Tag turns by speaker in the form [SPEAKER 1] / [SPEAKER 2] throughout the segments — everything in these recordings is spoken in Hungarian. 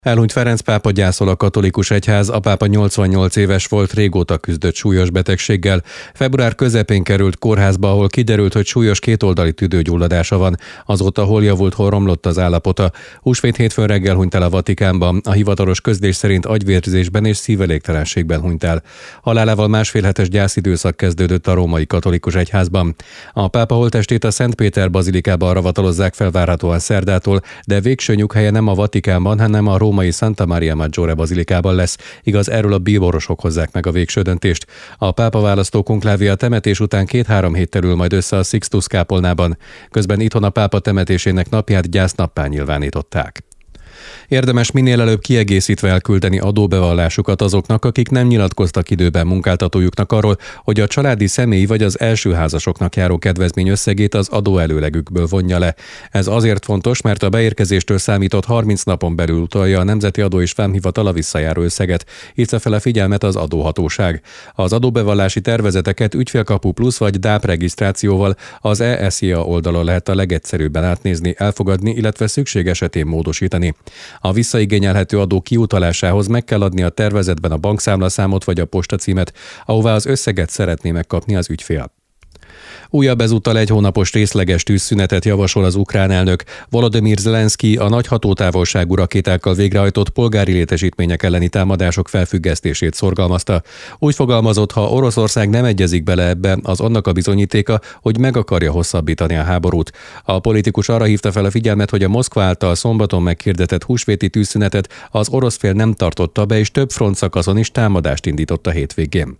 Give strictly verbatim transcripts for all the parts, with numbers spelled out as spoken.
[SPEAKER 1] Elhunyt Ferenc pápa gyászol a katolikus egyház, a pápa nyolcvannyolc éves volt, régóta küzdött súlyos betegséggel. Február közepén került kórházba, ahol kiderült, hogy súlyos kétoldali tüdőgyulladása van. Azóta hol javult, hol romlott az állapota. Húsvét hétfőn reggel hunyt el a Vatikánban. A hivatalos közlés szerint agyvérzésben és szívelégtelenségben hunyt el. Halálával másfél hetes gyászidőszak kezdődött a római katolikus egyházban. A pápa holttestét a Szent Péter bazilikában ravatalozzák fel várhatóan szerdától, de végső nyughelye nem a Vatikánban, hanem a római Santa Maria Maggiore bazilikában lesz. Igaz, erről a bíborosok hozzák meg a végső döntést. A pápa választó konklávia temetés után két-három héttel ül majd össze a Sixtus kápolnában. Közben itthon a pápa temetésének napját gyásznappá nyilvánították. Érdemes minél előbb kiegészítve elküldeni adóbevallásukat azoknak, akik nem nyilatkoztak időben munkáltatójuknak arról, hogy a családi személyi vagy az első házasoknak járó kedvezmény összegét az adóelőlegükből vonja le. Ez azért fontos, mert a beérkezéstől számított harminc napon belül utalja a Nemzeti Adó és Vámhivatal a visszajáró összeget, hívta fel a figyelmet az adóhatóság. Az adóbevallási tervezeteket Ügyfélkapu Plusz vagy dáp regisztrációval az E S J A oldalon lehet a legegyszerűbben átnézni, elfogadni, illetve szükség esetén módosítani. A visszaigényelhető adó kiutalásához meg kell adni a tervezetben a bankszámlaszámot vagy a postacímet, ahová az összeget szeretné megkapni az ügyfél. Újabb ezúttal egy hónapos részleges tűzszünetet javasol az ukrán elnök. Volodymyr Zelenszky a nagy hatótávolságú rakétákkal végrehajtott polgári létesítmények elleni támadások felfüggesztését szorgalmazta. Úgy fogalmazott, ha Oroszország nem egyezik bele ebbe, az annak a bizonyítéka, hogy meg akarja hosszabbítani a háborút. A politikus arra hívta fel a figyelmet, hogy a Moszkva által szombaton meghirdetett húsvéti tűzszünetet az orosz fél nem tartotta be, és több frontszakaszon is támadást indított a hétvégén.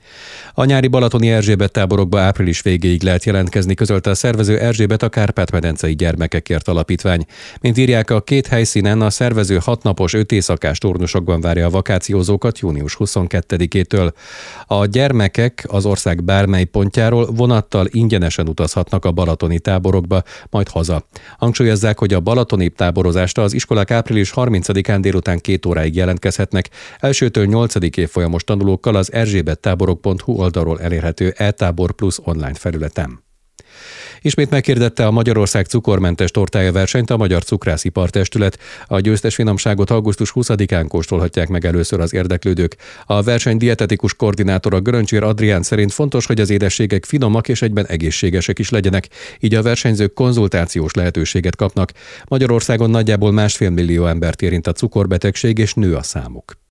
[SPEAKER 1] A nyári balatoni Erzsébet táborokba április végéig lehet jelentkezni, közölte a szervező Erzsébet a Kárpát-medencei Gyermekekért Alapítvány. Mint írják, a két helyszínen a szervező hatnapos öt éjszakás turnusokban várja a vakációzókat június huszonkettedikétől. A gyermekek az ország bármely pontjáról vonattal ingyenesen utazhatnak a balatoni táborokba, majd haza. Hangsúlyozzák, hogy a balatoni táborozásra az iskolák április harmincadikán délután két óráig jelentkezhetnek. Elsőtől nyolcadik évfolyamos tanulókkal az erzsébettáborok pont hu oldalról elérhető e-tábor plusz online felületen. Ismét meghirdette a Magyarország cukormentes tortája versenyt a Magyar Cukrászipar Testület. A győztes finomságot augusztus huszadikán kóstolhatják meg először az érdeklődők. A verseny dietetikus koordinátora Göröncsér Adrián szerint fontos, hogy az édességek finomak és egyben egészségesek is legyenek, így a versenyzők konzultációs lehetőséget kapnak. Magyarországon nagyjából másfél millió embert érint a cukorbetegség, és nő a számuk.